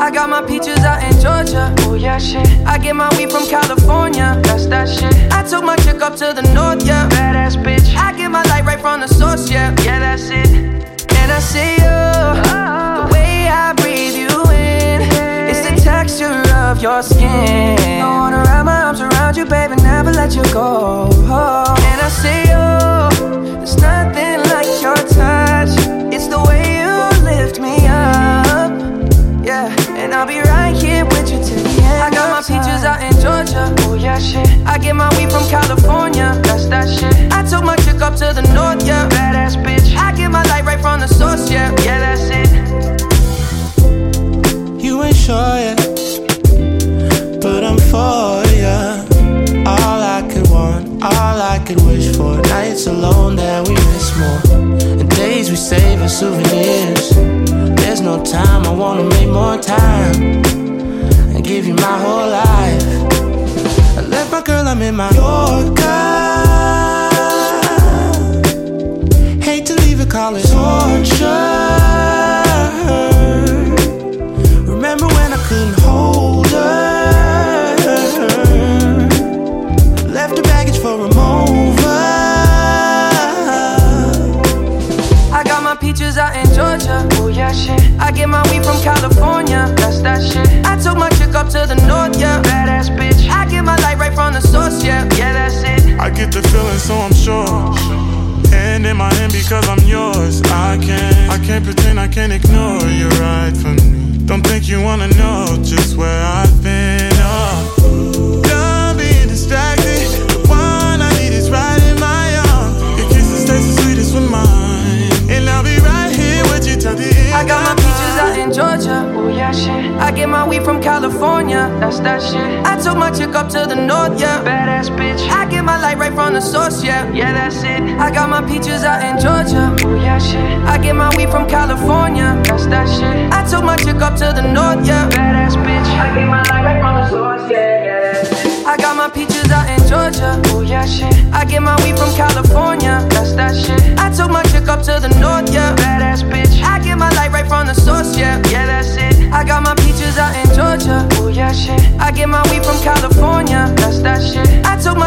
I got my peaches out in Georgia. Oh yeah, shit. I get my weed from California. That's that shit. I took my chick up to the north, yeah. Badass bitch. I get my light right from the source, yeah. Yeah, that's it. And I see you, the way I breathe you in. It's the texture of your skin. I wanna wrap my arms around you, baby, never let you go. And I see you, there's nothing like your touch. It's the way you lift me up, yeah. And I'll be right here with you till the end. I got my peaches out in Georgia. Oh yeah, shit. I get my weed from California. That's that shit. I took my chick up to the north, yeah. Badass bitch. I get my light right from the source, yeah. Yeah, that's it. You ain't sure yet, but I'm for ya. All I could want, all I could wish for. Nights alone that we miss more, and days we save as souvenirs. There's no time, I wanna make more time and give you my whole life. I left my girl, I'm in my Yorker. Hate to leave it, call it torture. Remember when I couldn't hold her? Left the baggage for a mover. I got my peaches out in Georgia. Oh yeah, shit. I get my weed from California. That's that shit. I took my chick up to the north, yeah. Badass bitch. I get my light right from the source, yeah. Yeah, that's it. I get the feeling, so I'm sure. Hand in my hand because I'm yours. I can't pretend, I can't ignore. You're right for me. Don't think you wanna know just where I've been. Oh, done being distracted. The one I need is right in my arms. Your kisses taste the sweetest with mine, and I'll be right here with you till the end. I got my peaches out in Georgia. Oh yeah, shit. I get my weed from California. That's that shit. I took my chick up to the north, yeah. Badass bitch. I get my light right from the source, yeah. Yeah, that's it. I got my peaches out in Georgia. Oh yeah, shit. I get my weed from California. That's that shit. I took my chick up to the north, yeah. Badass bitch. I get my light right from the source, yeah. Yeah, that's it. I got my peaches out in Georgia. Oh yeah, shit. I get my weed from California. That's that shit. I took my chick up to the north, yeah. Badass bitch. I get my light right from the source, yeah. Yeah, that's it. I got my peaches out in Georgia. Oh yeah, shit. I get my weed from California. That's that shit. I took my